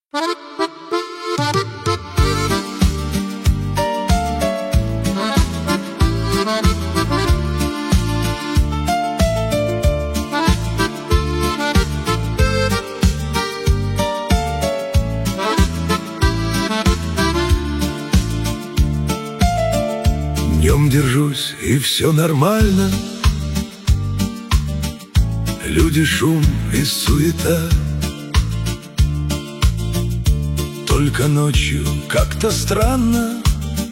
Днем держусь, и все нормально. Люди, шум и суета. Только ночью как-то странно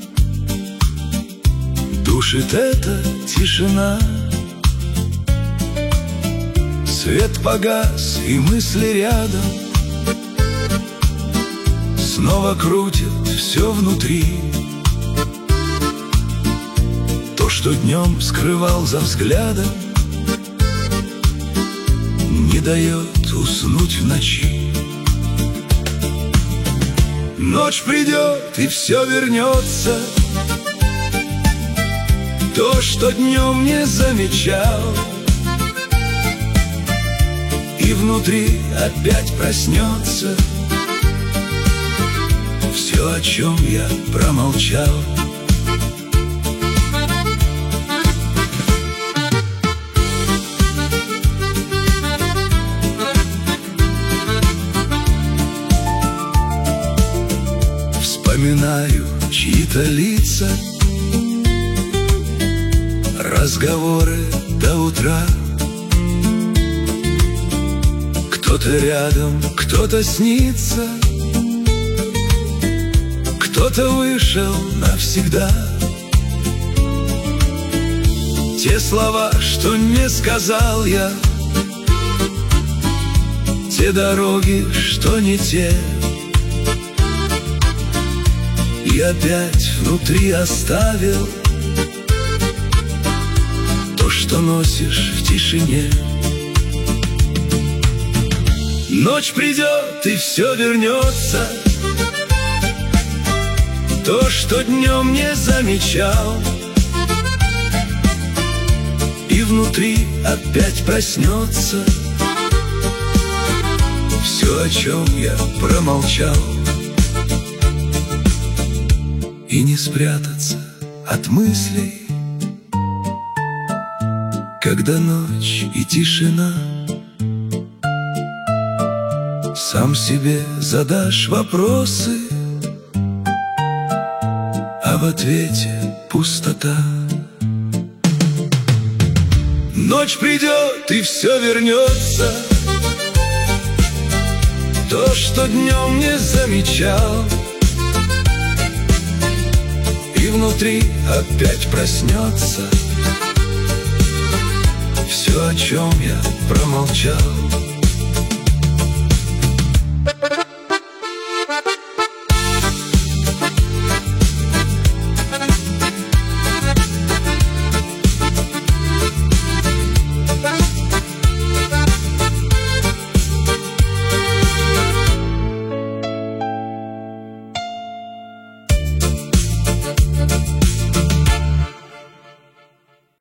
душит эта тишина. Свет погас, и мысли рядом снова крутят все внутри. То, что днем скрывал за взглядом, не дает уснуть в ночи. Ночь придет, и все вернется. То, что днем не замечал, и внутри опять проснется все, о чем я промолчал. Вспоминаю чьи-то лица, разговоры до утра. Кто-то рядом, кто-то снится, кто-то вышел навсегда. Те слова, что не сказал я, те дороги, что не те, и опять внутри оставил то, что носишь в тишине. Ночь придет, и все вернется. То, что днем не замечал, и внутри опять проснется все, о чем я промолчал. И не спрятаться от мыслей, когда ночь и тишина. Сам себе задашь вопросы, а в ответе пустота. Ночь придет, и все вернется. То, что днем не замечал, и внутри опять проснется все, о чем я промолчал.